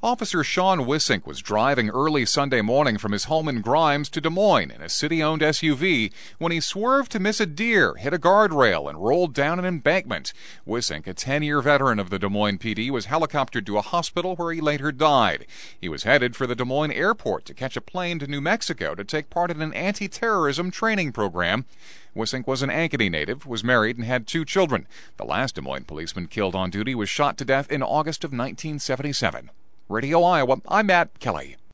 Officer Sean Wissink was driving early Sunday morning from his home in Grimes to Des Moines in a city-owned SUV when he swerved to miss a deer, hit a guardrail, and rolled down an embankment. Wissink, a 10-year veteran of the Des Moines PD, was helicoptered to a hospital where he later died. He was headed for the Des Moines airport to catch a plane to New Mexico to take part in an anti-terrorism training program. Wissink was an Ankeny native, was married, and had 2 children. The last Des Moines policeman killed on duty was shot to death in August of 1977. Radio Iowa, I'm Matt Kelly.